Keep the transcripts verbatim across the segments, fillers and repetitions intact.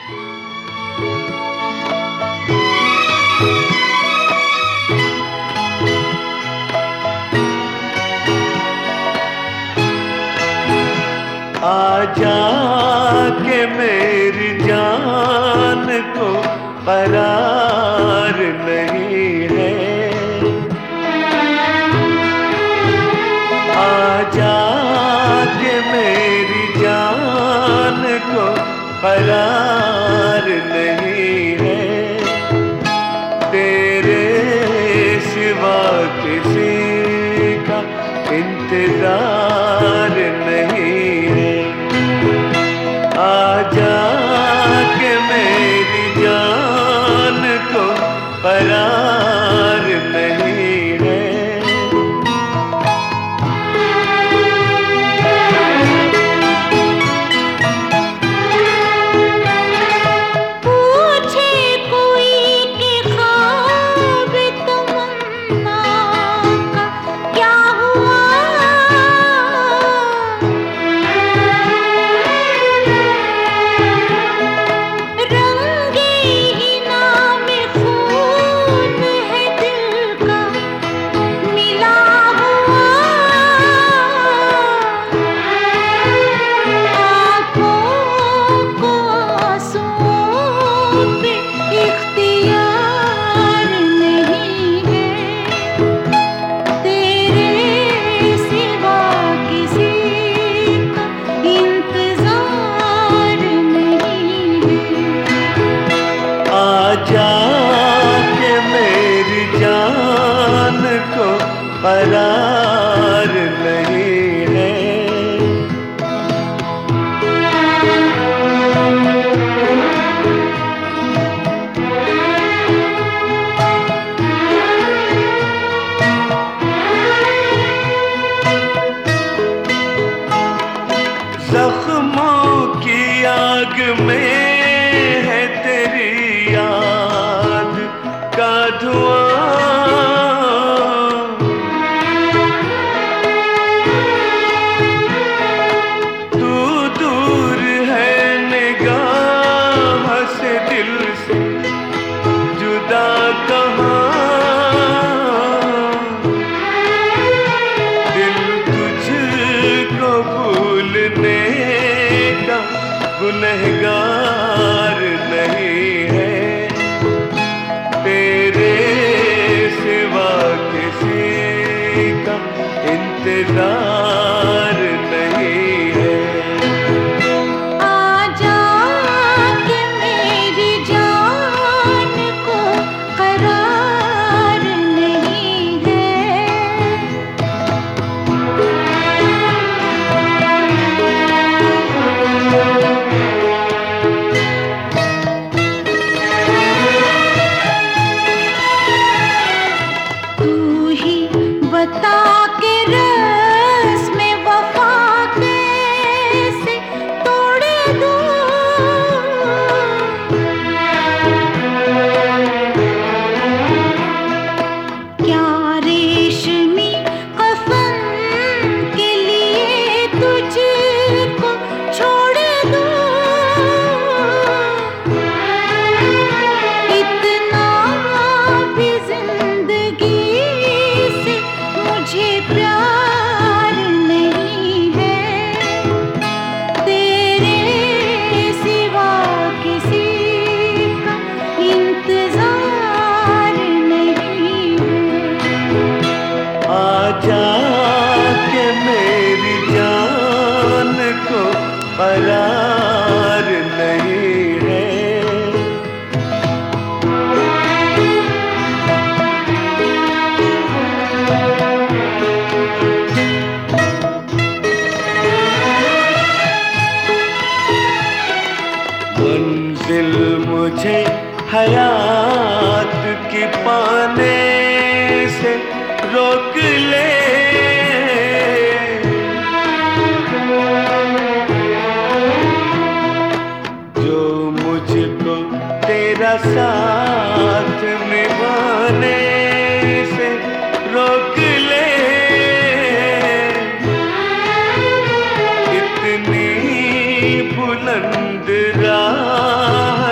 आजा के मेरी जान को करार नहीं है, आजा के मेरी जान को करार नहीं है, तेरे सिवा किसी का इंतजार नहीं है। आजा के मेरी जान को करार नहीं है। पूछे कोई कि ख्वाब तमन्ना का क्या हुआ, रंगीना में खून है दिल का मिला हुआ, आँखों को आंसुओं पे इख्तियार नहीं है, तेरे सिवा किसी का इंतजार नहीं है। आजा के मेरी जान को करार नहीं है। जख्मों की आग में है तेरी याद का धुआं, तू दूर है निगाह से दिल से जुदा कहाँ, दिल तुझको भूलने का गुनहगार नहीं है, तेरे सिवा किसी का इंतजार नहीं है। आजा के मेरी जान को करार नहीं है। तू ही बता के रस्म वफा कैसे तोड़ दूं, क्या रेशमी कफन के लिए तुझको छोड़ दूं, इतना भी जिंदगी से मुझे प्यार नहीं है, तेरे सिवा किसी का इंतजार नहीं है। आजा के मेरी जान को करार नहीं है। मंजिल मुझे हयात की पाने से रोक ले, जो मुझको तेरा साथ निभाने से रोक ले, इतनी बुलंद राह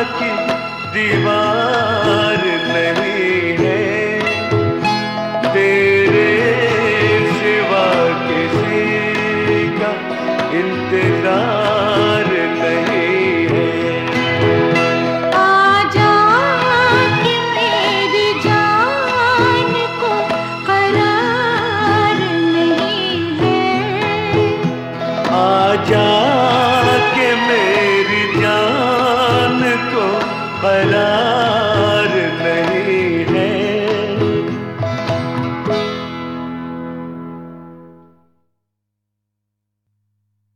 करार